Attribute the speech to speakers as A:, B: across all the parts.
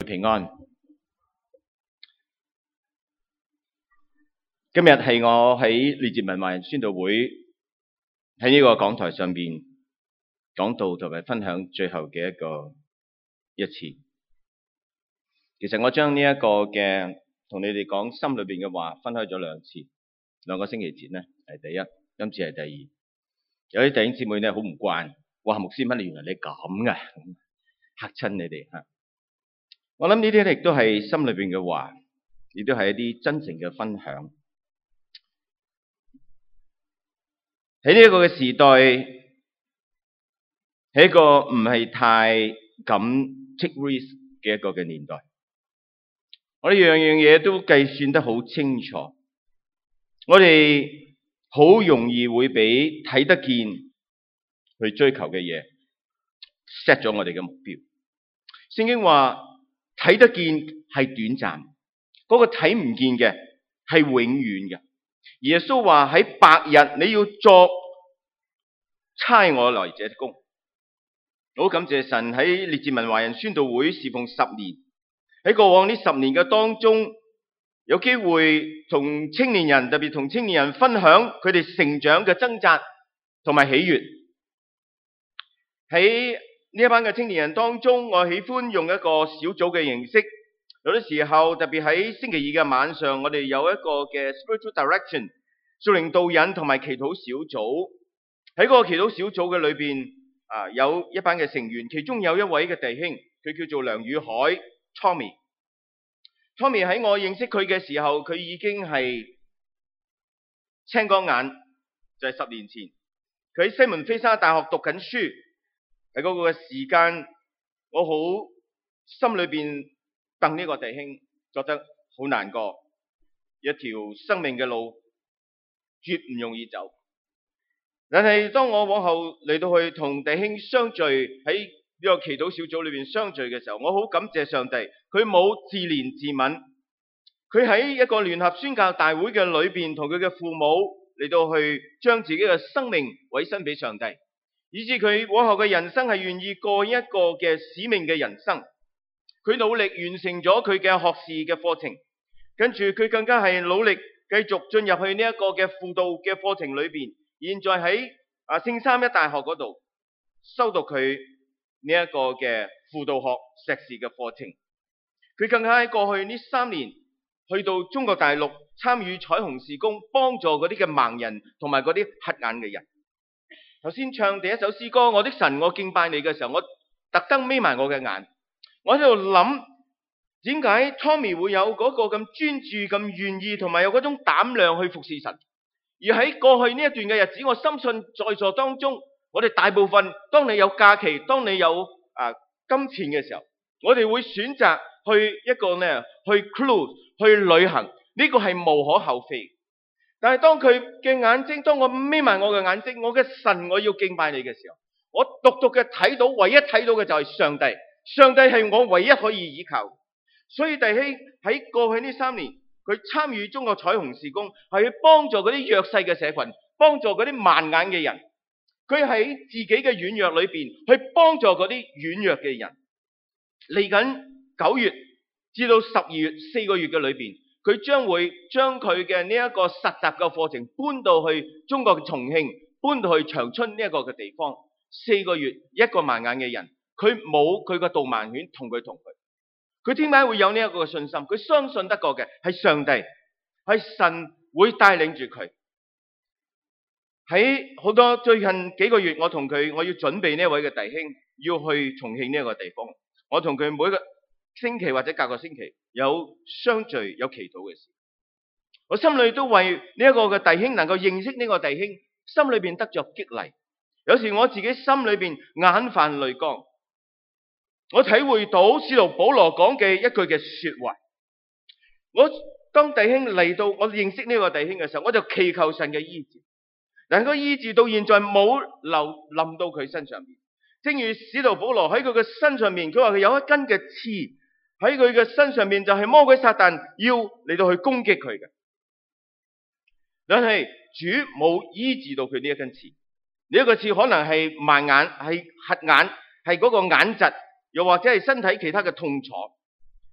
A: 平安。今日係我喺列治文華人宣道會喺呢個講台上邊講道同埋分享最後嘅一次。其實我將呢一個嘅同你哋講心裏邊嘅話分開咗兩次，兩個星期前呢係第一，今次係第二。有啲弟兄姊妹呢好唔慣，哇，牧師乜你原來你咁㗎，嚇親你哋嚇。我諗呢啲咧亦都係心裏邊嘅話，亦都係一啲真誠嘅分享。喺呢一個嘅時代，係一個唔係太敢 take risk 嘅一個嘅年代。我哋樣樣嘢都計算得好清楚，我哋好容易會俾睇得見去追求嘅嘢 set 咗我哋嘅目標。聖經話睇得見係短暫，嗰個睇唔見嘅係永遠嘅。耶穌話喺白日你要作差我來者的工。好感謝神喺列治文華人宣道會侍奉10年，喺過往呢10年嘅當中，有機會同青年人，特別同青年人分享佢哋成長嘅掙扎同埋喜悅。喺呢一班嘅青年人當中，我喜歡用一個小組嘅形式。有啲時候，特別喺星期二嘅晚上，我哋有一個嘅 spiritual direction 屬靈導引同埋祈禱小組。喺嗰個祈禱小組嘅裏邊，有一班嘅成員，其中有一位嘅弟兄，佢叫做梁宇海 Tommy。Tommy 喺我認識佢嘅時候，佢已經係青光眼，就係10年前，佢喺西門菲沙大學讀緊書。喺嗰個時間，我好心裏邊戥呢個弟兄，覺得好難過，一條生命嘅路絕唔容易走。但係當我往後嚟到去同弟兄相聚，喺呢個祈禱小組裏邊相聚嘅時候，我好感謝上帝，佢冇自憐自憫，佢喺一個聯合宣教大會嘅裏邊，同佢嘅父母嚟到去將自己嘅生命委身俾上帝。以致佢往後嘅人生係願意過一個嘅使命嘅人生，佢努力完成咗佢嘅學士嘅課程，跟住佢更加係努力繼續進入去呢一個嘅輔導嘅課程裏邊。現在喺聖三一大學嗰度修讀佢呢一個嘅輔導學碩士嘅課程。佢更加喺過去呢3年去到中國大陸參與彩虹事工，幫助嗰啲嘅盲人同埋嗰啲瞎眼嘅人。頭先唱第一首詩歌《我的神我敬拜你》嘅時候，我特登眯埋我嘅眼，我喺度諗點解 Tommy 會有嗰個咁專注、咁願意同埋有嗰種膽量去服侍神。而喺過去呢一段嘅日子，我深信在座當中，我哋大部分當你有假期，當你有金錢嘅時候，我哋會選擇去一個呢去 cruise 去旅行，呢個係無可厚非。但係當佢嘅眼睛，當我眯埋我嘅眼睛，我嘅神我要敬拜你嘅時候，我獨獨嘅睇到，唯一睇到嘅就係上帝。上帝係我唯一可以依靠。所以弟兄喺過去呢3年，佢參與中國彩虹事工，係去幫助嗰啲弱勢嘅社群，幫助嗰啲盲眼嘅人。佢喺自己嘅軟弱裏邊，去幫助嗰啲軟弱嘅人。嚟緊9月至到12月4個月嘅裏邊，佢將會將佢嘅呢一個實習嘅課程搬到去中國嘅重慶，搬到去長春呢一個嘅地方。4個月，一個盲眼嘅人，佢冇佢個導盲犬同佢。佢點解會有呢一個嘅信心？佢相信得過嘅係上帝，係神會帶領住佢。喺好多最近幾個月，我同佢，我要準備呢一位嘅弟兄要去重慶呢一個地方。我同佢每一個星期或者隔個星期有相聚有祈禱嘅事，我心裏都為呢一個嘅弟兄能夠認識呢個弟兄，心裏邊得着激勵。有時我自己心裏邊眼泛淚光，我體會到使徒保羅講嘅一句嘅說話。我當弟兄嚟到我認識呢個弟兄嘅時候，我就祈求神嘅醫治，但係個醫治到現在冇臨到佢身上邊。正如使徒保羅喺佢嘅身上面，佢話佢有一根嘅刺喺佢嘅身上面，就係魔鬼撒旦要嚟到去攻擊佢嘅。但係主冇醫治到佢呢一根刺，呢一個刺可能係盲眼，係瞎眼，係嗰個眼疾，又或者係身體其他嘅痛楚。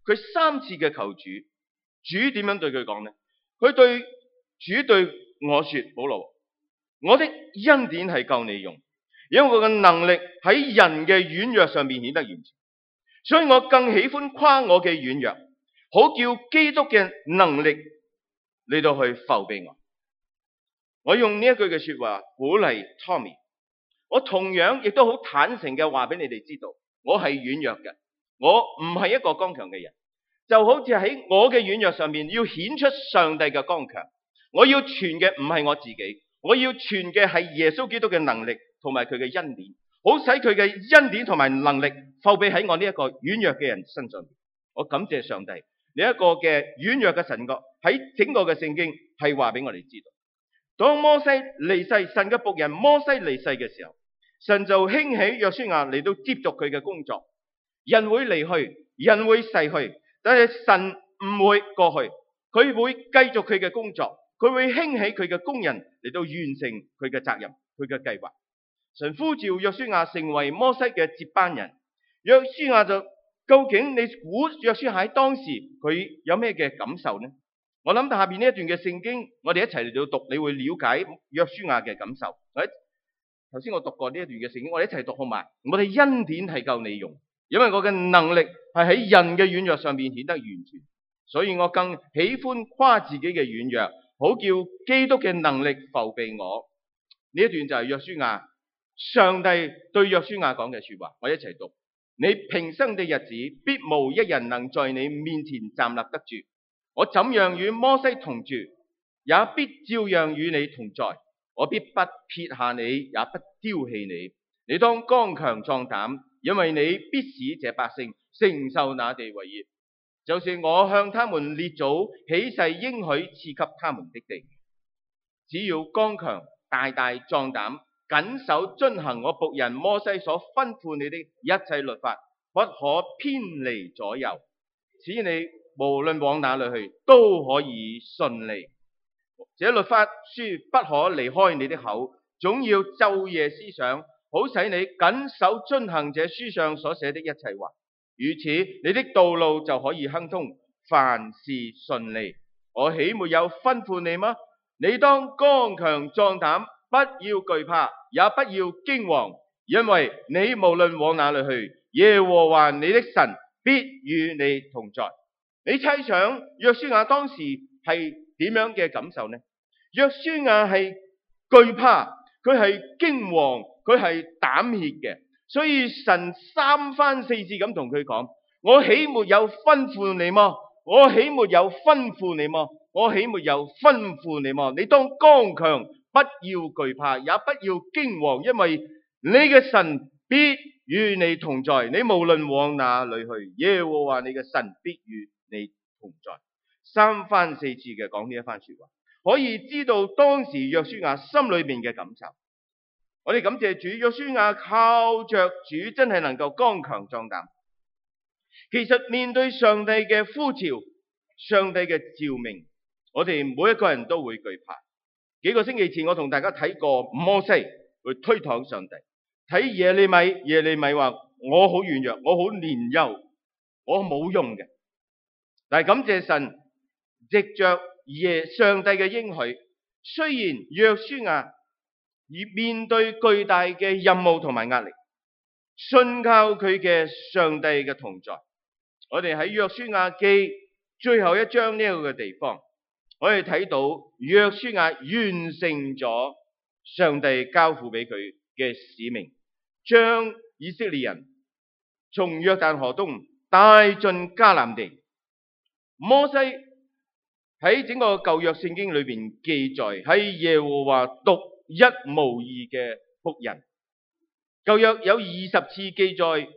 A: 佢3次嘅求主，主點樣對佢講呢？佢對主對我說：保羅，我的恩典係夠你用，因為我嘅能力喺人嘅軟弱上面顯得完全，所以我更喜歡誇我嘅軟弱，好叫基督嘅能力嚟到去覆庇我。我用呢一句嘅說話鼓勵 Tommy， 我同樣亦都好坦誠嘅話俾你哋知道，我係軟弱嘅，我唔係一個剛強嘅人，就好似喺我嘅軟弱上面要顯出上帝嘅剛強。我要傳嘅唔係我自己，我要傳嘅係耶穌基督嘅能力同埋佢嘅恩典，好使佢嘅恩典同埋能力覆庇喺我呢一個軟弱嘅人身上。我感謝上帝，呢一個嘅軟弱嘅神國喺整個嘅聖經係話俾我哋知道。當摩西離世，神嘅僕人摩西離世嘅時候，神就興起約書亞嚟到接續佢嘅工作。人會離去，人會逝去，但係神唔會過去，佢會繼續佢嘅工作。佢會興起佢嘅工人嚟到完成佢嘅責任，佢嘅計劃。神呼召約書亞成為摩西嘅接班人。約書亞就究竟你估約書亞喺當時佢有咩嘅感受呢？我諗下邊呢一段嘅聖經，我哋一齊嚟到讀，你會了解約書亞嘅感受。頭先我讀過呢一段嘅聖經，我哋一齊讀好嗎？我哋恩典係夠你用，因為我嘅能力係喺人嘅軟弱上面顯得完全，所以我更喜歡誇自己嘅軟弱，好叫基督嘅能力覆庇我。呢一段就係約書亞，上帝對約書亞講嘅說話。我一齊讀：你平生的日子，必無一人能在你面前站立得住。我怎樣與摩西同住，也必照樣與你同在。我必不撇下你，也不丟棄你。你當剛強壯膽，因為你必使這百姓承受那地為業，就是我向他們列祖起誓應許賜給他們的地。只要剛強大大壯膽，謹守遵行我僕人摩西所吩咐你的一切律法，不可偏離左右，使你無論往哪裏去都可以順利。這律法書不可離開你的口，總要晝夜思想，好使你謹守遵行這書上所寫的一切話。如此，你的道路就可以亨通，凡事順利。我豈沒有吩咐你嗎？你當剛強壯膽，不要懼怕，也不要驚惶，因為你無論往哪裏去，耶和華你的神必與你同在。你猜想約書亞當時係點樣嘅感受呢？約書亞係懼怕，佢係驚惶，佢係膽怯嘅。所以神3番4次咁同佢講：我豈沒有吩咐你麼？我豈沒有吩咐你麼？我豈沒有吩咐你麼？你當剛強，不要懼怕，也不要驚惶，因為你嘅神必與你同在。你無論往哪裏去，耶和華你嘅神必與你同在。3番4次嘅講呢一番說話，可以知道當時約書亞心裏面嘅感受。我哋感謝主，約書亞靠着主真係能夠剛強壯膽。其實面對上帝嘅呼召，上帝嘅召命，我哋每一個人都會懼怕。幾個星期前我同大家睇過摩西去推搪上帝，睇耶利米話我好軟弱，我好年幼，我冇用嘅。但係感謝神，藉着上帝嘅應許，雖然約書亞面對巨大嘅任務同埋壓力，信靠佢嘅上帝嘅同在。我哋喺約書亞記最後一章呢個嘅地方，我哋睇到約書亞完成咗上帝交付俾佢嘅使命，將以色列人從約旦河東帶進迦南地。摩西喺整個舊約聖經裏邊記載，係耶和華獨一無二嘅僕人。舊約有20次記載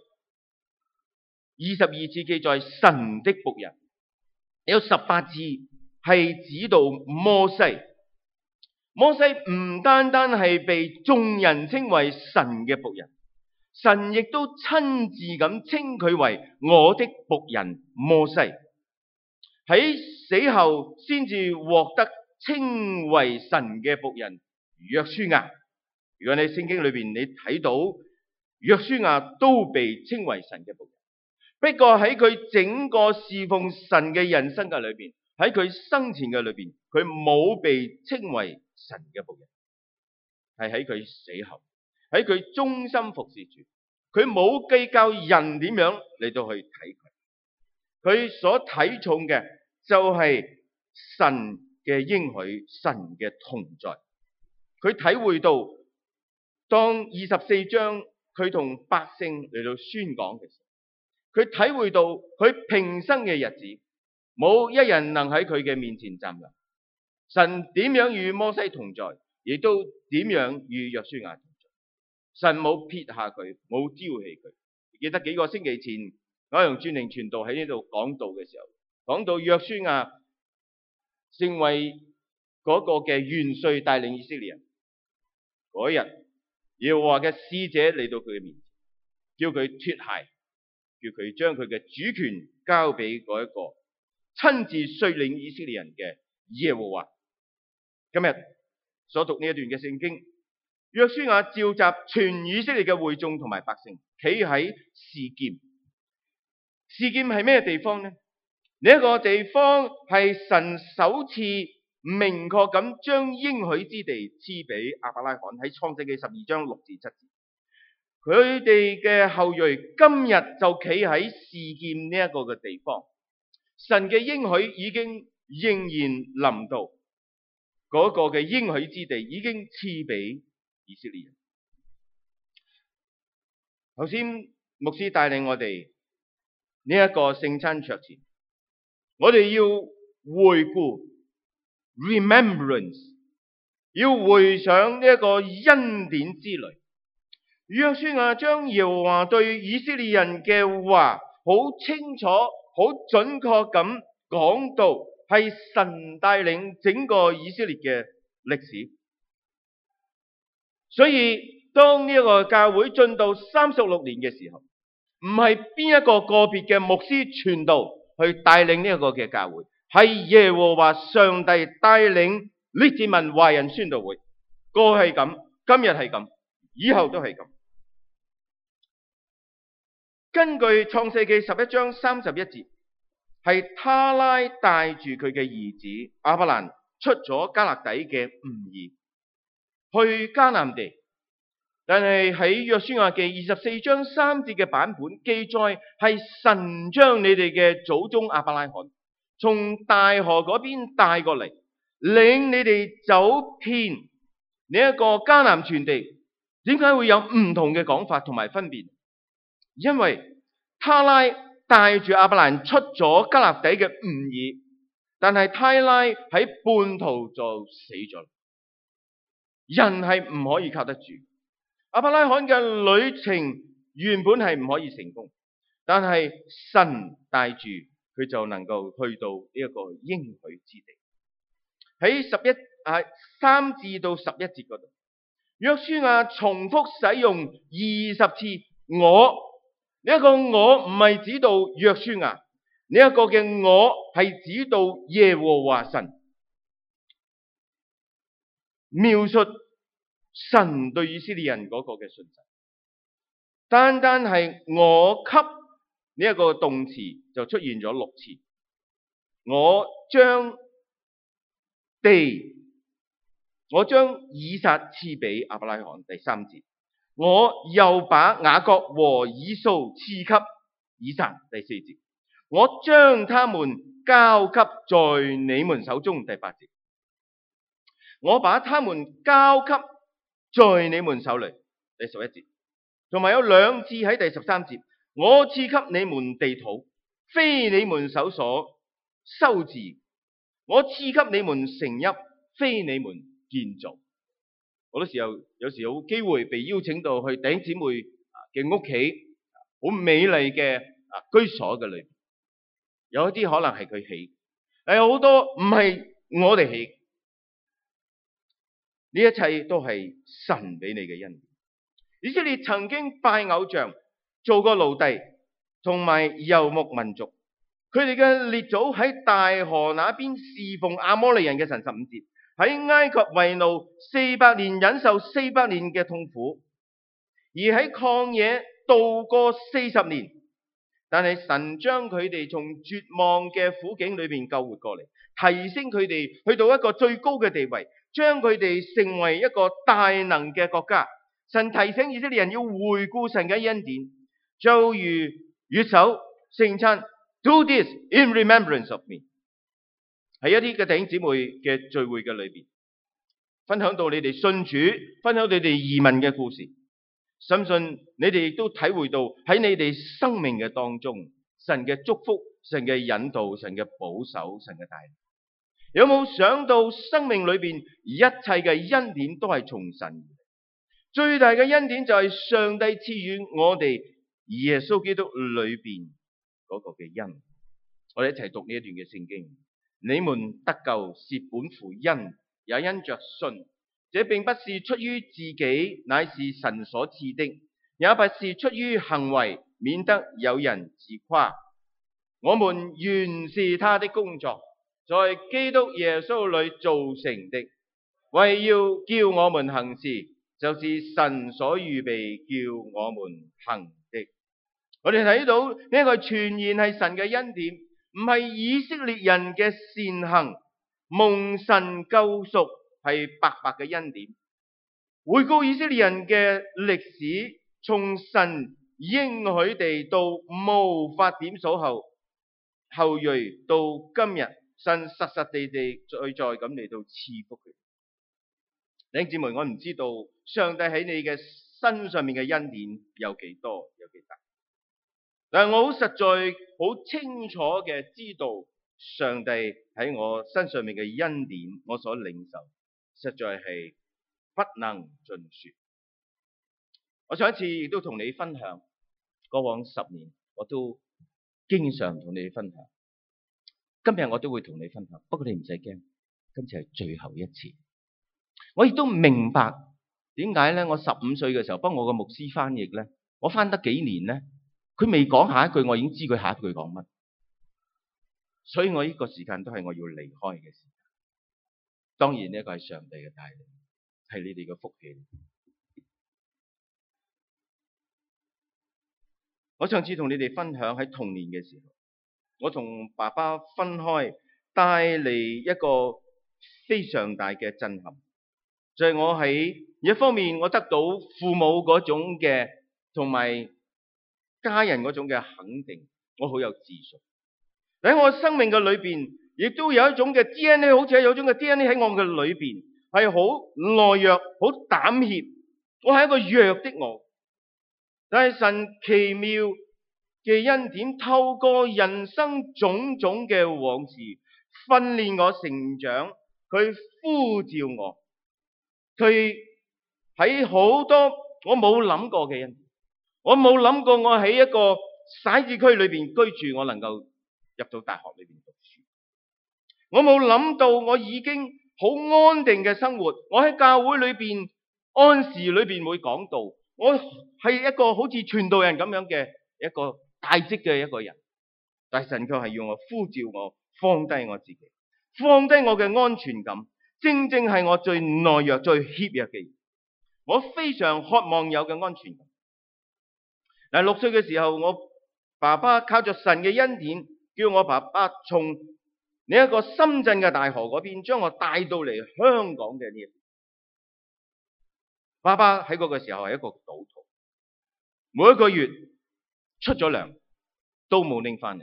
A: ，22次記載神的僕人，有18次係指到摩西。摩西唔單單係被眾人稱為神嘅僕人，神亦都親自咁稱佢為我的僕人摩西。喺死後先至獲得稱為神嘅僕人約書亞。如果你喺聖經裏邊你睇到約書亞都被稱為神嘅僕人， 不過喺佢整個侍奉神嘅人生嘅裏邊，喺佢生前嘅裏邊，佢冇被稱為神嘅僕人，係喺佢死後，喺佢忠心服侍主，佢冇計較人點樣嚟到去睇佢，佢所睇重嘅就係神嘅應許，神嘅同在。佢體會到當24章佢同百姓嚟到宣講嘅時候，佢體會到佢平生嘅日子冇一人能喺佢嘅面前站立。神點樣與摩西同在，亦都點樣與約書亞同在。神冇撇下佢，冇丟棄佢。記得幾個星期前我用專靈傳道喺呢度講道嘅時候，講到約書亞成為嗰個嘅元帥帶領以色列人嗰日，耶和華嘅使者嚟到佢嘅面前，叫佢脫鞋，叫佢將佢嘅主權交俾嗰一個親自率領以色列人嘅耶和華。今日所讀呢一段嘅聖經，約書亞召集全以色列嘅會眾同埋百姓，企喺示劍。示劍係咩地方呢？呢一個地方係神首次明確咁將應許之地賜俾亞伯拉罕，喺創世記12章6至7節。佢哋嘅後裔今日就企喺示劍呢一個嘅地方，神嘅應許已經仍然臨到，嗰個嘅應許之地已經賜俾以色列人。頭先牧師帶領我哋呢一個聖餐桌前，我哋要回顧 remembrance， 要回想呢一個恩典之旅。約書亞將耶和華對以色列人嘅話好清楚、好準確咁講到，係神帶領整個以色列嘅歷史。所以當呢一個教會進到36年嘅時候，唔係邊一個個別嘅牧師傳道去帶領呢一個嘅教會，係耶和華上帝帶領列治文華人宣道會。過去係咁，今日係咁，以後都係咁。根據創世記11章31節，係他拉帶住佢嘅兒子亞伯蘭出咗迦勒底嘅吾珥去迦南地。但係喺約書亞記24章3節嘅版本記載，係神將你哋嘅祖宗亞伯拉罕從大河嗰邊帶過嚟，領你哋走遍呢一個迦南全地。點解會有唔同嘅講法同埋分別？因為他拉帶住亞伯蘭出咗迦勒底嘅吾珥，但係他拉喺半途就死咗。人係唔可以靠得住。亞伯拉罕嘅旅程原本係唔可以成功，但係神帶住佢就能夠去到呢一個應許之地。喺3至到11節嗰度，約書亞重複使用20次我。呢一個我唔係指到約書亞，呢一個嘅我係指到耶和華神，描述神對以色列人嗰個嘅信實。單單係我給呢一個動詞就出現咗6次。我將以撒賜俾亞伯拉罕，第3節。我又把雅各和以掃賜給以撒，第4節。我將他們交給在你們手中，第8節。我把他們交給在你們手裏，第11節。同埋有2次喺第13節。我賜給你們地土，非你們手所修治；我賜給你們城邑，非你們建造。好多時候，有時有機會被邀請到去弟兄姊妹嘅屋企，好美麗嘅居所嘅裏邊，有一啲可能係佢起，但有好多唔係我哋起。呢一切都係神俾你嘅恩典。以色列曾經拜偶像，做過奴隸，同埋遊牧民族。佢哋嘅列祖喺大河那邊侍奉亞摩利人嘅神15節。喺埃及為奴400年，忍受400年嘅痛苦，而喺曠野度過40年， 但係神將佢哋從絕望嘅苦境裏邊救活過嚟，提升佢哋去到一個最高嘅地位，將佢哋成為一個大能嘅國家。神提醒以色列人要回顧神嘅恩典，就如月首聖餐 ，Do this in remembrance of me。喺一啲嘅弟兄姊妹嘅聚會嘅裏邊，分享到你哋信主，分享你哋移民嘅故事。深信你哋亦都體會到喺你哋生命嘅當中，神嘅祝福、神嘅引導、神嘅保守、神嘅帶領。有冇想到生命裏邊一切嘅恩典都係從神而嚟？最大嘅恩典就係上帝賜予我哋耶穌基督裏邊嗰個嘅恩。我哋一齊讀呢一段嘅聖經。你們得救是本乎恩，也因着信。這並不是出於自己，乃是神所賜的，也不是出於行為，免得有人自誇。我們原是他的工作，在基督耶穌裏造成的，為要叫我們行事，就是神所預備叫我們行的。我哋睇到呢個全然係神嘅恩典，唔係以色列人嘅善行，蒙神救贖係白白嘅恩典。回顧以色列人嘅歷史，從神應許地到無法點數後裔到今日，神實實地再咁嚟到賜福佢。弟兄姊妹，我唔知道上帝喺你嘅身上面嘅恩典有幾多，有幾大，但係我好實在好清楚嘅知道上帝喺我身上面嘅恩典，我所領受實在係不能盡說。我上一次亦都同你分享，過往10年我都經常同你分享，今日我都會同你分享。不過你唔使驚，今次係最後一次。我亦都明白點解咧，我15歲嘅時候幫我個牧師翻譯咧，我翻得幾年咧，佢未講下一句，我已經知佢下一句講乜。所以我呢個時間都係我要離開嘅時間。當然呢個係上帝嘅帶領，係你哋嘅福氣。我上次同你哋分享喺童年嘅時候，我同爸爸分開，帶嚟一個非常大嘅震撼。就係我喺一方面，我得到父母嗰種嘅同埋家人嗰種嘅肯定，我好有自信。喺我生命嘅裏邊，亦都有一種嘅 DNA， 好似有一種嘅 DNA 喺我嘅裏邊，係好懦弱、好膽怯。我係一個弱的我，但係神奇妙嘅恩典，透過人生種種嘅往事，訓練我成長，佢呼召我。佢喺好多我冇諗過嘅恩典，我冇諗過我喺一個徙置區裏邊居住，我能夠入到大學裏邊讀書。我冇諗到我已經好安定嘅生活，我喺教會裏邊安時裏邊會講道，我係一個好似傳道人咁樣嘅一個大職嘅一個人。但係神卻係要我呼召我放低我自己，放低我嘅安全感。正正係我最懦弱、最怯弱嘅人，我非常渴望有嘅安全感。嗱，6歲嘅時候，我爸爸靠着神嘅恩典，叫我爸爸從呢一個深圳嘅大河嗰邊，將我帶到嚟香港嘅呢一邊。爸爸喺嗰個時候係一個賭徒，每一個月出咗糧都冇拎翻嚟。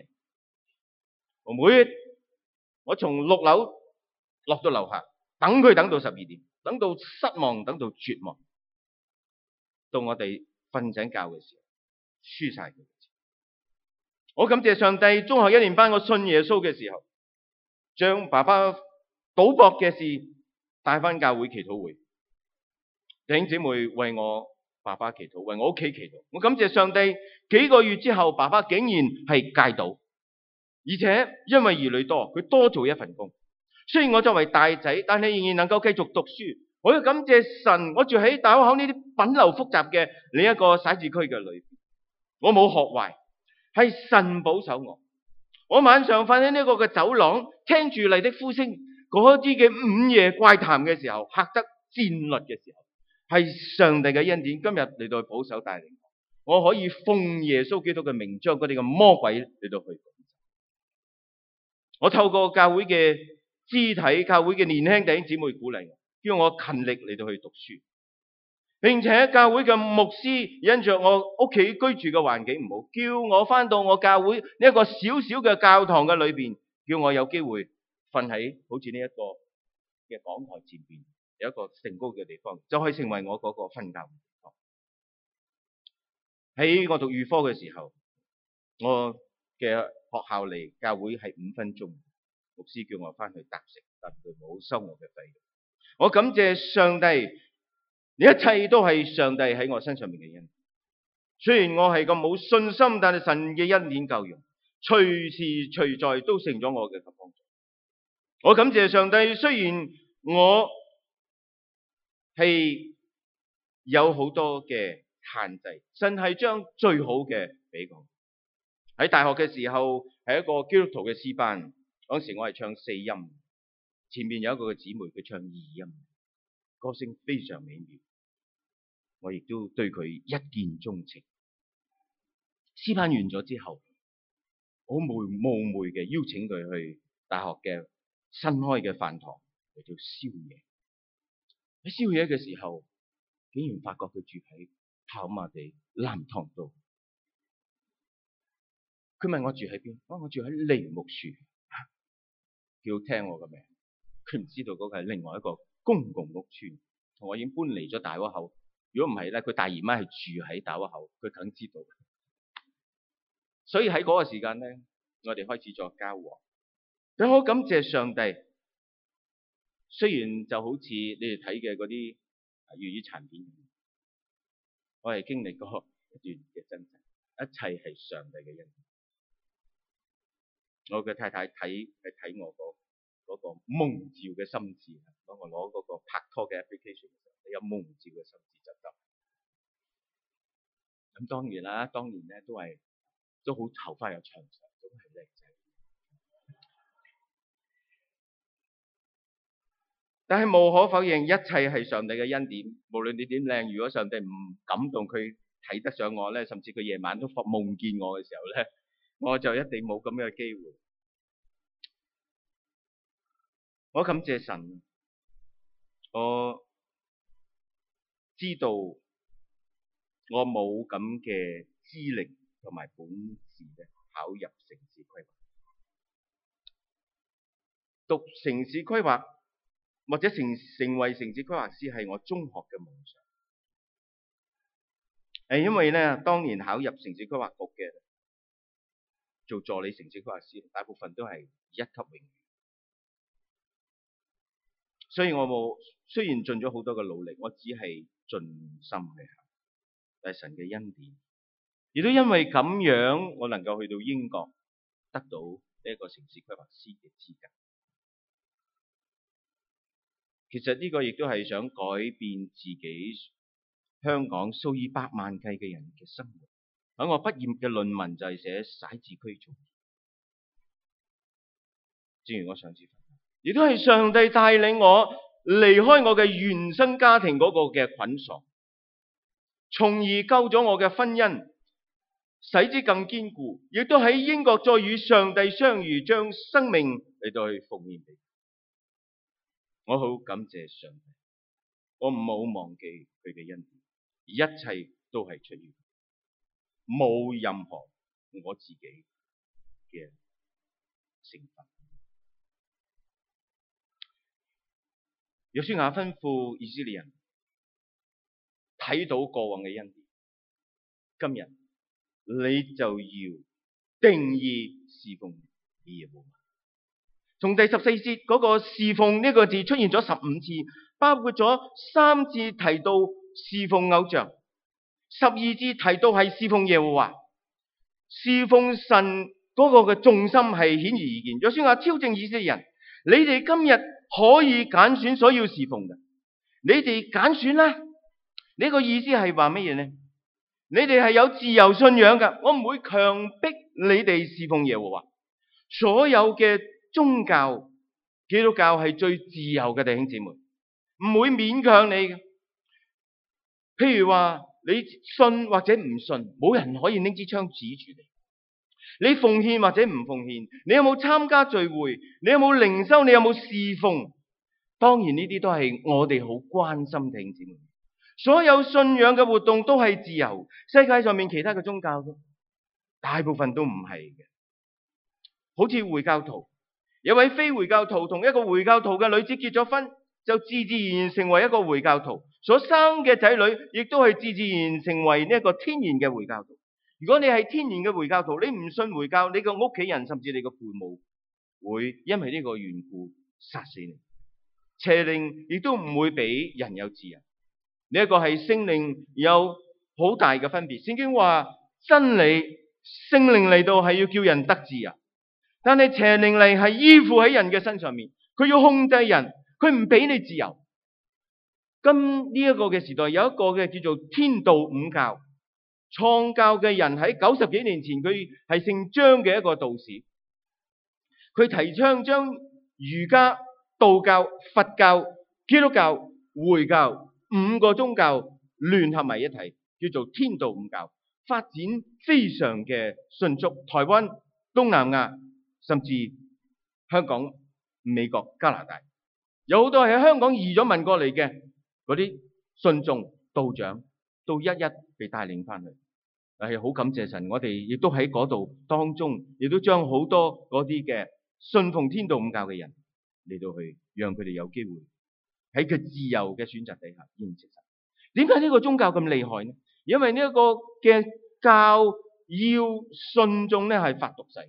A: 我從6樓落到樓下。等佢等到12點，等到失望，等到絕望，到我哋瞓醒覺嘅時候，輸晒佢。我感謝上帝，中學1年班我信耶穌嘅時候，將爸爸賭博嘅事帶翻教會祈禱會，弟兄姊妹為我爸爸祈禱，為我屋企祈禱。我感謝上帝，幾個月之後，爸爸竟然係戒賭，而且因為兒女多，佢多做一份工。雖然我作為大仔，但係仍然能夠繼續讀書。我要感謝神，我住喺大口呢啲品流複雜嘅另一個徙置區嘅裏邊，我冇學壞，係神保守我。我晚上瞓喺呢個嘅走廊，聽住麗的呼聲嗰啲嘅午夜怪談嘅時候，嚇得戰慄嘅時候，係上帝嘅恩典，今日嚟到保守帶領我。 我可以奉耶穌基督嘅名將嗰啲嘅魔鬼嚟到去。我透過教會嘅肢體、教會嘅年輕弟兄姊妹鼓勵我，叫我勤力嚟到去讀書，並且教會嘅牧師因着我屋企居住嘅環境唔好，叫我返到我教會呢一個小小嘅教堂嘅裏邊，叫我有機會瞓喺好似呢一個嘅講台前邊，有一個升高嘅地方，就可以成為我嗰個瞓覺嘅地方。喺我讀預科嘅時候，我嘅學校離教會係5分鐘，牧師叫我返去搭乘，但佢冇收我嘅費用。我感謝上帝，一切都係上帝喺我身上面嘅恩。雖然我係咁冇信心，但係神嘅恩典夠用，隨時隨在都成咗我嘅幫助。我感謝上帝，雖然我係有好多嘅限制，神係將最好嘅俾我。喺大學嘅時候係一個基督徒嘅詩班，嗰時我係唱4音，前面有一個嘅姊妹佢唱2音，歌聲非常美妙，我亦都對佢一見鍾情。詩班完咗之後，我冒昧嘅邀請佢去大學嘅新開嘅飯堂嚟做宵夜。喺宵夜嘅時候，竟然發覺佢住喺跑馬地南塘道。佢問我住喺邊？我住喺梨木樹，幾好聽我個名。佢唔知道嗰個係另外一個公共屋邨，同我已經搬離咗大窩口。如果唔係咧，佢大姨媽係住喺大窩口，佢梗知道。所以喺嗰個時間咧，我哋開始咗交往。但我感謝上帝，雖然就好似你哋睇嘅嗰啲粵語殘片，我係經歷過一段嘅掙扎，一切係上帝嘅恩典。我嘅太太睇我嗰個蒙召嘅心志，當我攞嗰個拍拖嘅 application 嘅時候，你有蒙召嘅心志就得。咁當然啦，當年咧都好頭髮又長長，都係靚仔。但係無可否認，一切係上帝嘅恩典。無論你點靚，如果上帝唔感動佢睇得上我咧，甚至佢夜晚都夢見我嘅時候咧，我就一定冇咁樣嘅機會。我感謝神，我知道我冇咁嘅資歷同埋本事嘅考入城市規劃。讀城市規劃或者成為城市規劃師係我中學嘅夢想。因為咧，當年考入城市規劃局嘅做助理城市規劃師，大部分都係1級榮譽。所以我雖然盡咗好多嘅努力，我只係盡心去行。但係神嘅恩典，亦都因為咁樣，我能夠去到英國，得到呢一個城市規劃師嘅資格。其實呢個亦都係想改變自己香港數以百萬計嘅人嘅生活。喺我畢業嘅論文就係寫徙置區重建。正如我上次分享，亦都係上帝帶領我離開我嘅原生家庭嗰個嘅捆綁，從而救咗我嘅婚姻，使之更堅固。亦都喺英國再與上帝相遇，將生命嚟到去奉獻俾佢。我好感謝上帝，我唔好忘記佢嘅恩典，一切都係出於佢，冇任何我自己嘅成分。約書亞吩咐以色列人睇到過往嘅恩典，今日你就要定義侍奉耶和華。從第14節嗰個侍奉呢個字出現咗15次，包括咗3次提到侍奉偶像，12次提到係侍奉耶和華。侍奉神嗰個嘅重心係顯而易見。約書亞挑戰以色列人，你哋今日可以揀選所要侍奉嘅，你哋揀選啦。呢個意思係話乜嘢呢？你哋係有自由信仰㗎，我唔會強迫你哋侍奉耶和華。所有嘅宗教，基督教係最自由嘅，弟兄姊妹，唔會勉強你嘅。譬如話你信或者唔信，冇人可以拎支槍指住你。你奉獻或者唔奉獻，你有冇參加聚會，你有冇靈修，你有冇侍奉，當然呢啲都係我哋好關心弟兄姊妹。所有信仰嘅活動都係自由，世界上面其他嘅宗教大部分都唔係嘅。好似回教徒，有位非回教徒同一個回教徒嘅女子結咗婚，就自然然成為一個回教徒，所生嘅仔女亦都係自然成為呢一個天然嘅回教徒。如果你係天然嘅回教徒，你唔信回教，你個屋企人甚至你個父母會因為呢個緣故殺死你。邪靈亦都唔會俾人有自由，呢一個係聖靈有好大嘅分別。聖經話真理，聖靈嚟到係要叫人得自由，但係邪靈嚟係依附喺人嘅身上面，佢要控制人，佢唔俾你自由。今呢一個嘅時代有一個嘅叫做天道五教，創教嘅人喺90幾年前，佢係姓張嘅一個道士，佢提倡將儒家、道教、佛教、基督教、回教5個宗教聯合埋一體，叫做天道五教，發展非常嘅迅速。台灣、東南亞甚至香港、美國、加拿大，有好多喺香港移咗民過嚟嘅嗰啲信眾道長，都一一被帶領翻去。係好感謝神，我哋亦都喺嗰度當中，亦都將好多嗰啲嘅信奉天道五教嘅人嚟到去，讓佢哋有機會喺佢自由嘅選擇底下認識神。點解呢個宗教咁厲害呢？因為呢一個嘅教要信眾咧係發毒誓，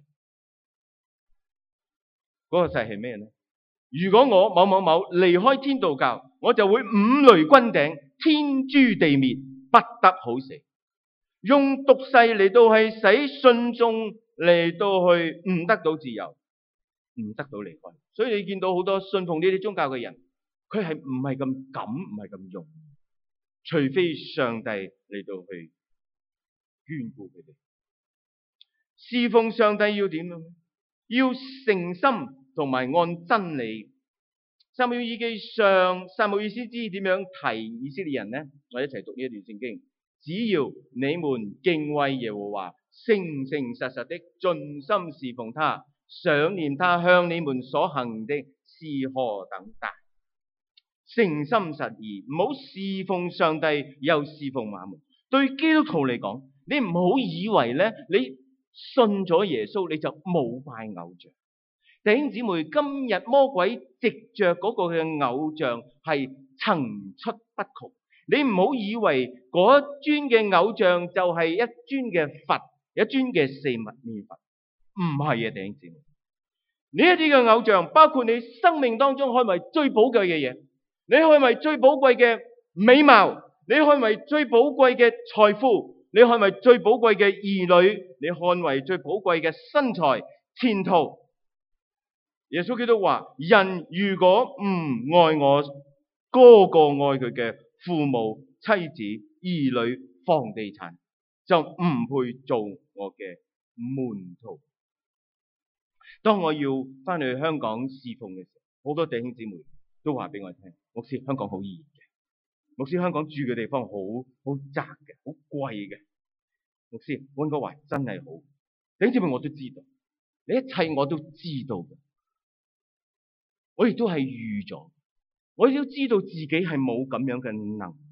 A: 嗰個誓係咩呢？如果我某某某離開天道教，我就會五雷轟頂，天誅地滅，不得好死。用毒誓嚟到係使信眾嚟到去唔得到自由，唔得到離開。所以你見到好多信奉呢啲宗教嘅人，佢係唔係咁敢，唔係咁用，除非上帝嚟到去眷顧佢哋。侍奉上帝要點樣？要誠心同埋按真理。撒母耳記上，撒母耳先知點樣提以色列人呢？我哋一齊讀呢一段聖經。只要你們敬畏耶和華，誠誠實實的盡心侍奉他，想念他向你們所行的是何等大。誠心實意，唔好侍奉上帝又侍奉馬門。對基督徒嚟講，你唔好以為咧，你信咗耶穌你就冇拜偶像。弟兄姊妹，今日魔鬼藉着嗰個嘅偶像係層出不窮。你唔好以為嗰尊嘅偶像就係一尊嘅佛，一尊嘅四物面佛，唔係啊，弟兄姊妹。呢一啲嘅偶像，包括你生命當中看為最寶貴嘅嘢，你看為最寶貴嘅美貌，你看為最寶貴嘅財富，你看為最寶貴嘅兒女，你看為最寶貴嘅身材、前途。耶穌基督話：人如果唔愛我，個個愛佢嘅父母、妻子、兒女、房地產，就唔配做我嘅門徒。當我要翻去香港侍奉嘅時候，好多弟兄姊妹都話俾我聽：牧師，香港好熱嘅，牧師，香港住嘅地方好窄嘅，好貴嘅。牧師，溫哥華真係好。弟兄姊妹，我都知道，你一切我都知道嘅，我亦都係預咗。我亦都知道自己係冇咁樣嘅能力。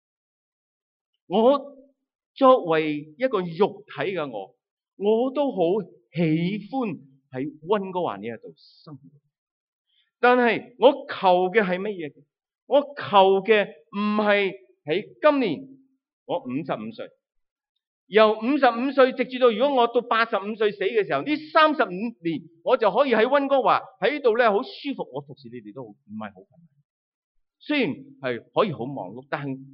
A: 我作為一個肉體嘅我都好喜歡喺溫哥華呢一度生活。但係我求嘅係乜嘢？我求嘅唔係喺今年我55歲，由55歲直至到如果我到85歲死嘅時候，呢35年我就可以喺溫哥華喺度咧好舒服。我服侍你哋都唔係好困難。雖然係可以好忙碌，但係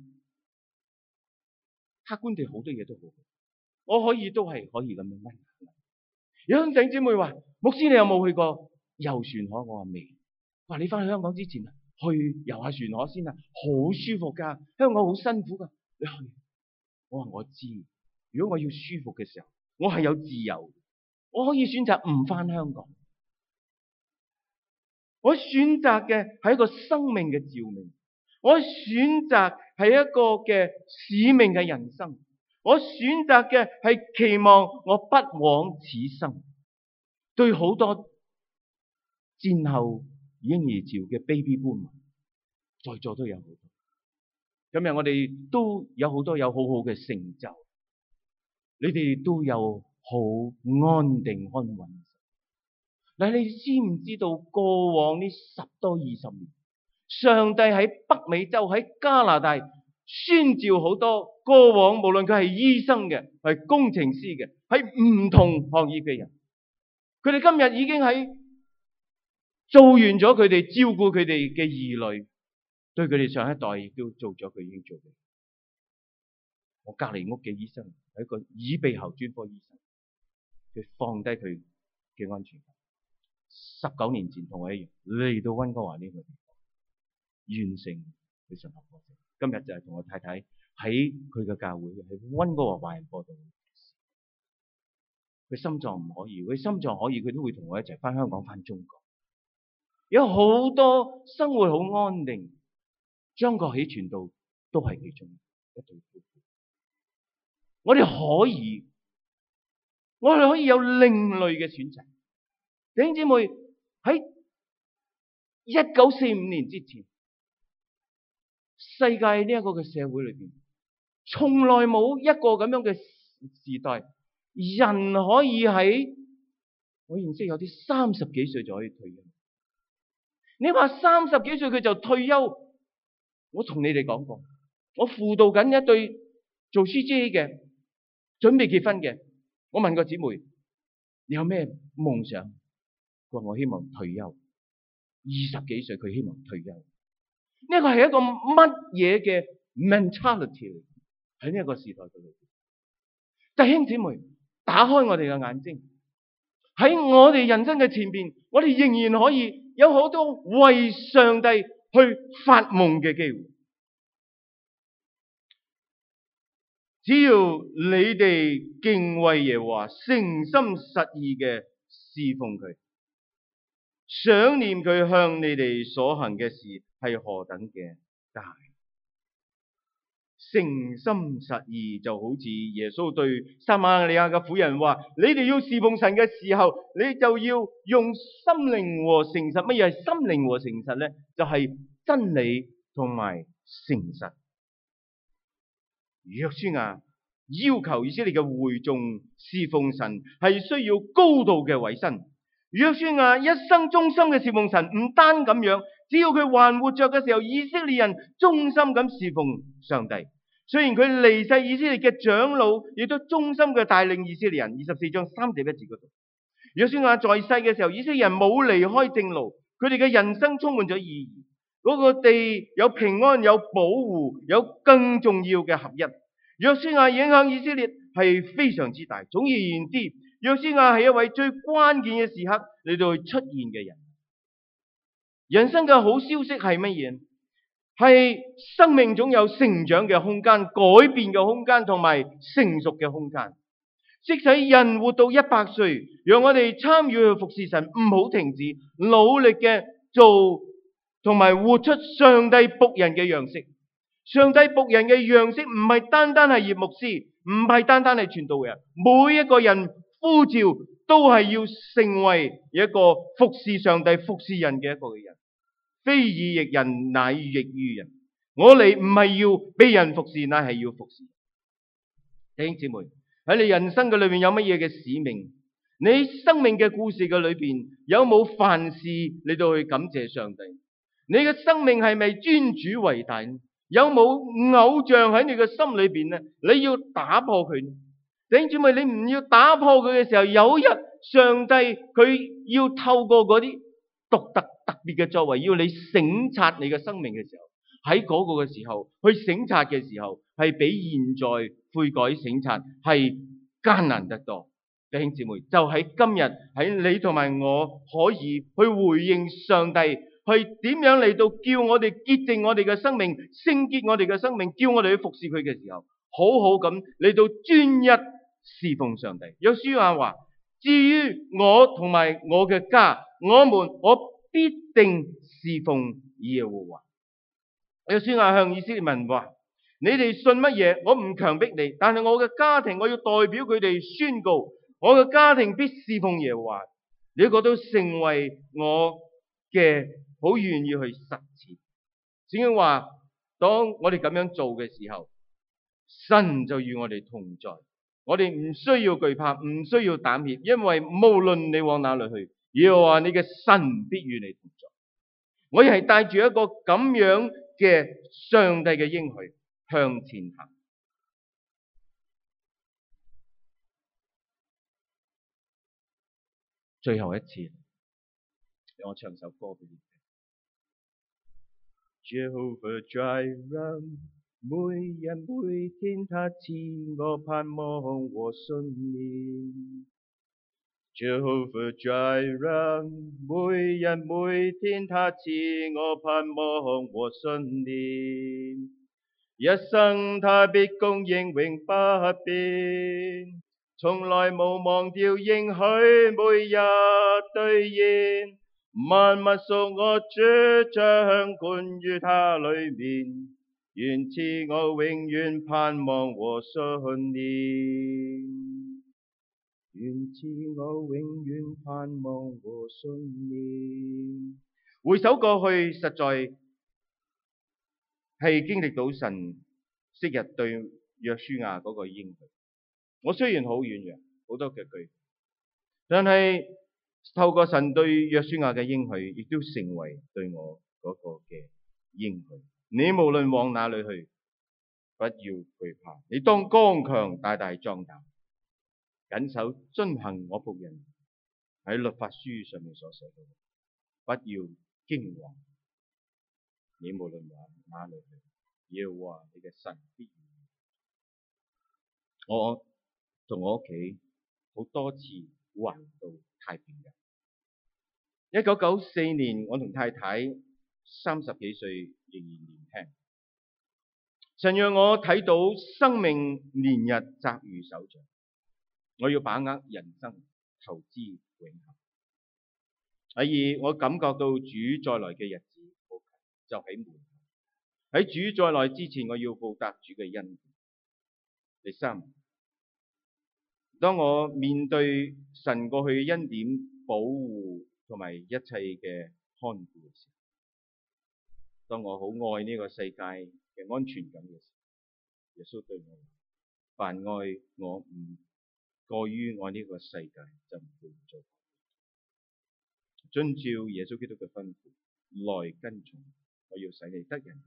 A: 客觀地好多嘢都好，我可以都係可以咁樣溫。有弟兄姊妹話：牧師，你有冇去過遊船河？我話未。話你翻去香港之前啊，去遊下船河先啊，好舒服噶，香港好辛苦噶，你去。我話我知，如果我要舒服嘅時候，我係有自由，我可以選擇唔翻香港。我選擇嘅係一個生命嘅照明， 我選擇係一個嘅使命嘅人生，我選擇嘅係期望我不枉此生。對好多戰後嬰兒潮嘅 baby boomer， 在座都有好多。今日我哋都有好多有好好嘅成就，你哋都有好安定安穩。嗱，你知唔知道過往呢10多20年，上帝喺北美洲喺加拿大宣召好多過往無論佢係醫生嘅，係工程師嘅，係唔同行業嘅人，佢哋今日已經喺做完咗佢哋照顧佢哋嘅兒女，對佢哋上一代亦都做咗佢已經做嘅。我隔籬屋嘅醫生係一個耳鼻喉專科醫生，佢放低佢嘅安全感，19年前同我一樣嚟到溫哥華呢個地方，完成佢神學課程。今日就係同我太太喺佢嘅教會喺溫哥華華人播道。佢心臟唔可以，佢心臟可以，佢都會同我一齊翻香港翻中國。有好多生活好安定，張國喜傳道都係其中一對夫婦。我哋可以有另類嘅選擇。弟兄姊妹，喺1945年之前，世界呢一個嘅社會裏邊，從來冇一個咁樣嘅時代，人可以喺我認識有啲30幾歲就可以退休。你話30幾歲佢就退休，我同你哋講過，我輔導緊一對做 CGA 嘅，準備結婚嘅，我問個姊妹，你有咩夢想？佢話我希望退休。20幾歲佢希望退休，呢個係一個乜嘢嘅 mentality 喺呢一個時代度裏邊？弟兄姊妹，打開我哋嘅眼睛，喺我哋人生嘅前邊，我哋仍然可以有好多為上帝去發夢嘅機會。只要你哋敬畏耶和華，誠心實意嘅侍奉佢，想念佢向你哋所行嘅事係何等嘅大。誠心實意就好似耶穌對撒瑪利亞嘅婦人話：你哋要侍奉神嘅時候，你就要用心靈和誠實。乜嘢係心靈和誠實咧？就係真理同埋誠實。約書亞要求以色列嘅會眾侍奉神係需要高度嘅委身。約書亞一生忠心嘅侍奉神，唔單咁樣，只要佢還活着嘅時候，以色列人忠心咁侍奉上帝。雖然佢離世，以色列嘅長老亦都忠心嘅帶領以色列人。24章31節嗰度，約書亞在世嘅時候，以色列人冇離開正路，佢哋嘅人生充滿咗意義。嗰個地有平安，有保護，有更重要嘅合一。約書亞影響以色列係非常之大。總而言之，約書亞係一位最關鍵嘅時刻嚟到去出現嘅人。人生嘅好消息係乜嘢？係生命總有成長嘅空間、改變嘅空間同埋成熟嘅空間。即使人活到100歲，讓我哋參與去服侍神，唔好停止，努力嘅做同埋活出上帝僕人嘅樣式。上帝僕人嘅樣式唔係單單係葉牧師，唔係單單係傳道人，每一個人呼召都係要成為一個服侍上帝、服侍人嘅一個嘅人。非以役人，乃役於人。我哋唔係要被人服侍，乃係要服侍。弟兄姊妹，喺你人生嘅裏面有乜嘢嘅使命？你生命嘅故事嘅裏邊有冇凡事你都去感謝上帝？你嘅生命係咪尊主為大？有冇偶像喺你嘅心裏邊呢？你要打破佢。弟兄姊妹，你唔要打破佢嘅時候，有一日上帝佢要透過嗰啲獨特別嘅作為，要你省察你嘅生命嘅時候，喺嗰個嘅時候去省察嘅時候，係比現在悔改省察係艱難得多。弟兄姊妹，就喺今日喺你同埋我可以去回應上帝，去點樣嚟到叫我哋潔淨我哋嘅生命，聖潔我哋嘅生命，叫我哋去服侍佢嘅時候，好好咁嚟到專一侍奉上帝。約書亞話：至於我同埋我嘅家，我必定侍奉耶和華。 約書亞向以色列民話：你哋信乜嘢？我唔強迫你，但係我嘅家庭，我要代表佢哋宣告，我嘅家庭必侍奉耶和華。呢個都成為我嘅好願意去實踐。聖經話，當我哋咁樣做嘅時候，神就與我哋同在。我哋唔需要懼怕，唔需要膽怯，因為無論你往哪裏去，耶和華你嘅神必與你同在。我亦係帶住一個咁樣嘅上帝嘅應許向前行。最後一次，俾我唱首歌俾你聽。Jehovah Jireh， 每日每天他賜我盼望和信念。Jehovah Jireh， 每日每天他賜我盼望和信念。一生他必供應永不變，從來無忘掉應許，每日兌現。萬物屬我主，掌管於他裏面，願賜我永遠盼望和信念。願賜我永遠盼望和信念。回首過去，實在係經歷到神昔日對約書亞嗰個應許。我雖然好軟弱，好多嘅句，但係透過神對約書亞嘅應許，亦都成為對我嗰個嘅應許。你無論往哪裏去，不要懼怕，你當剛強大大壯膽，謹守遵行我僕人喺律法書上面所寫嘅，不要驚惶。你無論往哪裏去，耶和華你嘅神必與你。我同我屋企好多次環島太平洋。1994年，我同太太30幾歲，仍然年輕。神讓我睇到生命年日擇如手掌，我要把握人生，投資永恆。第二，我感覺到主再來嘅日子好近，就喺門口。喺主再來之前，我要報答主嘅恩典。第三，當我面對神過去恩典保護同埋一切嘅看顧嘅時候，當我好愛呢個世界嘅安全感嘅時候，耶穌對我話：凡愛我唔過於愛呢個世界，就唔會做。遵照耶穌基督嘅吩咐，來跟從，我要使你得人。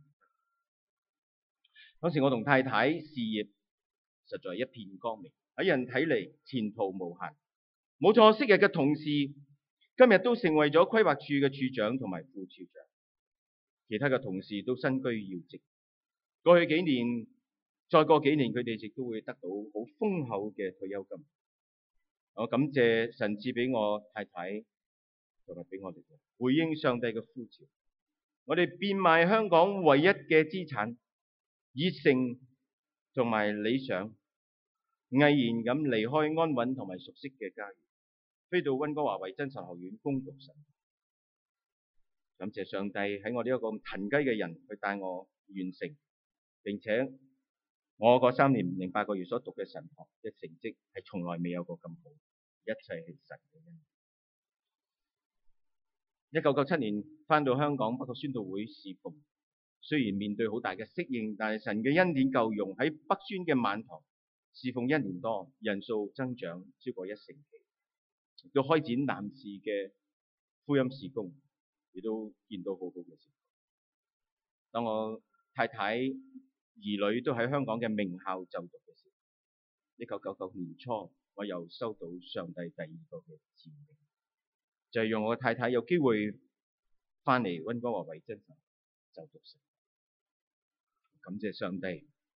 A: 當時我同太太事業實在一片光明，喺人睇嚟前途無限。冇錯，昔日嘅同事今日都成為咗規劃處嘅處長同埋副處長，其他嘅同事都身居要職。過去幾年，再過幾年，佢哋亦都會得到好豐厚嘅退休金。我感謝神賜俾我太太同埋俾我哋回應上帝嘅呼召。我哋變賣香港唯一嘅資產，熱誠同埋理想，毅然咁離開安穩同埋熟悉嘅家園，飛到溫哥華為真神學院攻讀神。感謝上帝喺我呢一個咁騰雞嘅人去帶我完成，並且我嗰3年08個月所讀嘅神學嘅成績係從來未有過咁好，一切係神嘅恩。1997年返到香港北角宣道會侍奉，雖然面對好大嘅適應，但係神嘅恩典夠用，喺北宣嘅晚堂侍奉1年多，人數增長超過1成幾，都開展男士嘅福音事工，亦都見到好好嘅事。當我太太兒女都喺香港嘅名校就讀嘅時候，1999年初，我又收到上帝第2個嘅召命，就係讓我太太有機會翻嚟溫哥華為真神就讀神。感謝上帝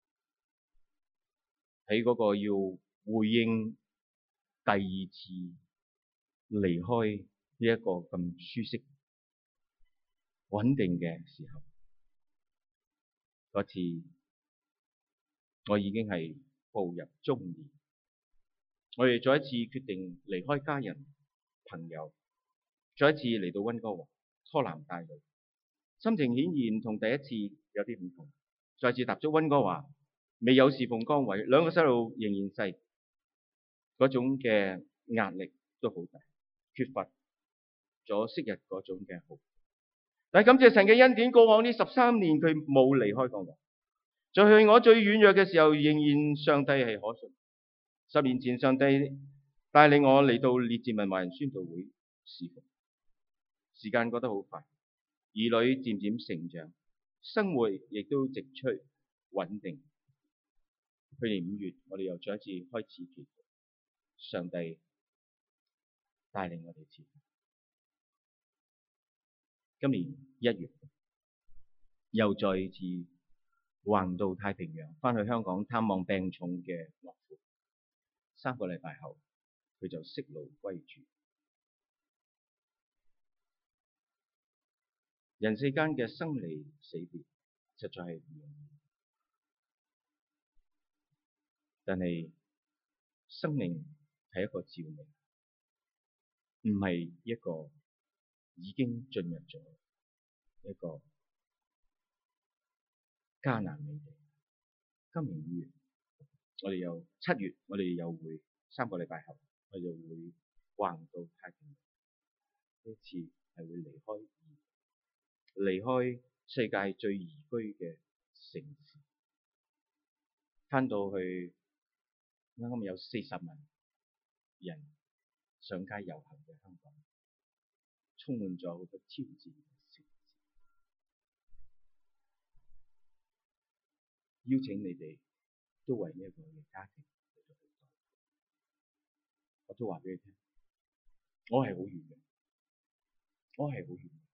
A: 喺嗰個要回應第2次離開呢一個咁舒適穩定嘅時候，嗰次我已經係步入中年，我哋再一次決定離開家人朋友，再一次嚟到溫哥華，拖男帶女， 心情顯然同第一次有啲唔同。再次踏足溫哥華，未有侍奉崗位，兩個細路仍然細，嗰種嘅壓力都好大，缺乏咗昔日嗰種嘅好。但係感謝神嘅恩典，過往呢13年佢冇離開過我。在去我最軟弱嘅時候，仍然上帝係可信。10年前，上帝帶領我嚟到列治文華人宣道會侍奉，時間過得好快，兒女漸漸成長，生活亦都直趨穩定。去年5月，我哋又再一次開始祈禱，上帝帶領我哋前。今年1月，又再次橫渡太平洋，翻去香港探望病重嘅岳父。3個禮拜後，佢就息怒歸主。人世間嘅生離死別，實在係唔容易。但係生命係一個照明，唔係一個已經進入咗一個艱難美地。今年5月，我哋又7月，我哋又會3個禮拜後，我哋就會橫渡太平洋。呢次係會離開世界最宜居嘅城市，翻到去啱啱有40萬人上街遊行嘅香港，充滿咗好多挑戰嘅城市。邀請你哋都為呢一個嘅家庭做咗好多。我都話俾你聽，我係好軟弱，我係好軟弱。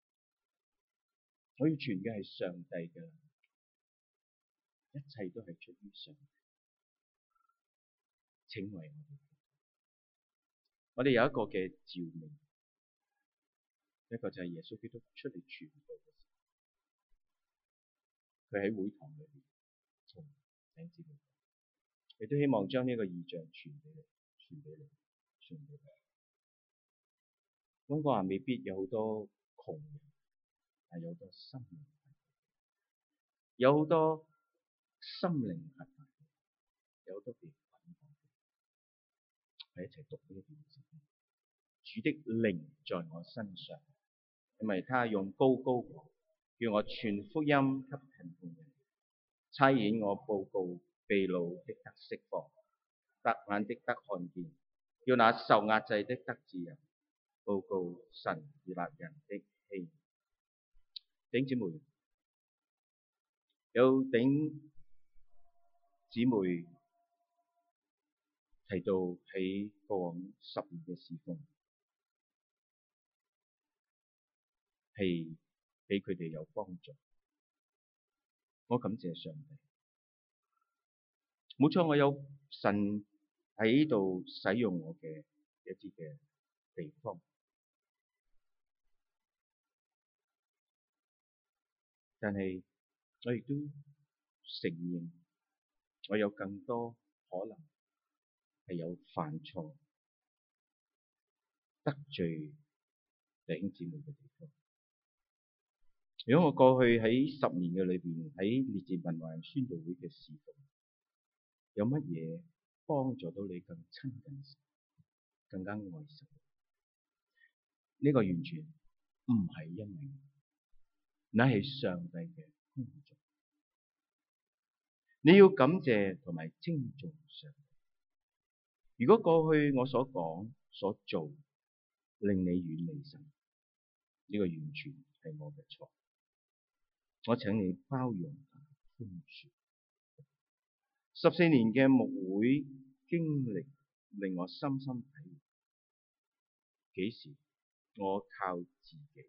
A: 我要傳嘅係上帝嘅，一切都係出於上帝。請為我哋。我哋有一個嘅召命，一個就係耶穌基督出嚟傳道嘅時候，佢喺會堂裏邊同弟兄姊妹，亦都希望將呢個異象傳俾你。溫哥華未必有好多窮人，但有好多心靈，有好多心靈貧乏，有好多被捆綁嘅，係一齊讀呢一段聖經。主的靈在我身上，因為他用膏膏我，叫我傳福音給貧窮人，差遣我報告被擄的得釋放，瞎眼的得看見，叫那受壓制的得自由，報告神悅納人的喜悅。弟兄姊妹，有弟兄姊妹提到喺過往10年嘅事奉，係俾佢哋有幫助。我感謝上帝。冇錯，我有神喺度使用我嘅一啲嘅地方，但係我亦都承認我有更多可能係有犯錯、得罪弟兄姊妹嘅地方。如果我過去喺10年嘅裏邊喺列治文華人宣道會嘅事奉，有乜嘢幫助到你更親近神、更加愛神？呢個完全唔係因為我，乃係上帝嘅工作。你要感謝同埋稱頌上帝。如果過去我所講所做令你遠離神，呢個完全係我嘅錯。我請你包容同寬恕。14年嘅牧會經歷令我深深體會，幾時我靠自己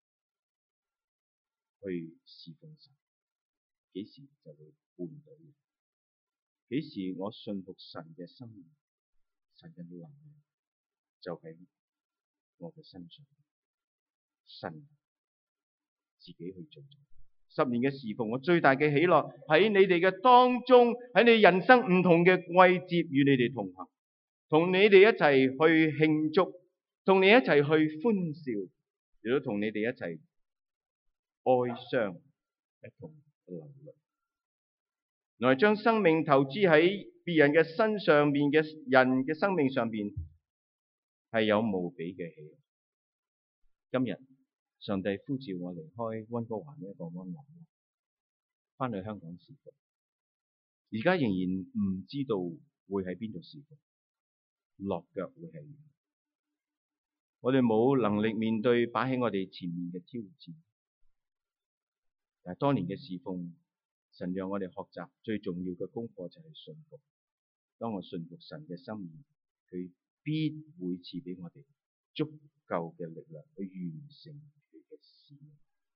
A: 去侍奉神，幾時就會絆倒。幾時我信服神嘅生命，神嘅能力就喺我嘅身上，神自己去做。10年嘅侍奉，我最大嘅喜樂喺你哋嘅當中，喺你人生唔同嘅季節與你哋同行，同你哋一齊去慶祝，同你一齊去歡笑，亦都同你哋一齊哀傷，一同流淚。原來將生命投資喺別人嘅身上面嘅人嘅生命上邊，係有無比嘅喜樂。今日上帝呼召我離開溫哥華呢一個安樂窩，翻去香港侍奉。而家仍然唔知道會喺邊度侍奉，落腳會係點。我哋冇能力面對擺喺我哋前面嘅挑戰，但係多年嘅侍奉，神讓我哋學習最重要嘅功課就係信服。當我信服神嘅心意，佢必會賜俾我哋足夠嘅力量去完成佢嘅使命。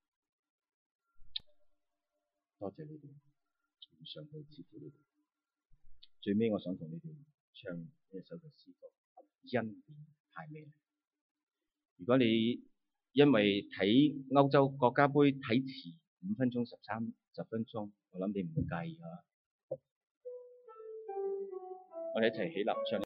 A: 多謝你哋，上帝賜福你哋。最尾我想同你哋唱一首嘅詩歌，恩典太美麗。如果你因為睇歐洲國家杯睇遲5分鐘、10分鐘，我諗你唔會介意啊。我哋一齊起立唱。